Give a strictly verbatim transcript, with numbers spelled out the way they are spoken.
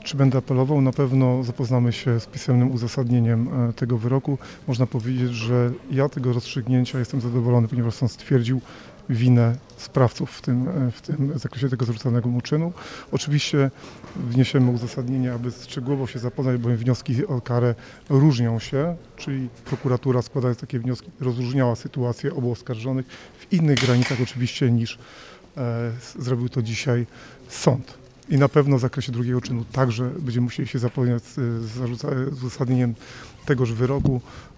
Czy będę apelował? Na pewno zapoznamy się z pisemnym uzasadnieniem tego wyroku. Można powiedzieć, że ja tego rozstrzygnięcia jestem zadowolony, ponieważ sąd stwierdził winę sprawców w tym, w tym zakresie tego zarzucanego mu czynu. Oczywiście wniesiemy uzasadnienie, aby szczegółowo się zapoznać, bowiem wnioski o karę różnią się, czyli prokuratura, składając takie wnioski, rozróżniała sytuację obu oskarżonych w innych granicach oczywiście niż e, zrobił to dzisiaj sąd. I na pewno w zakresie drugiego czynu także będziemy musieli się zapoznać z, z, z uzasadnieniem tegoż wyroku.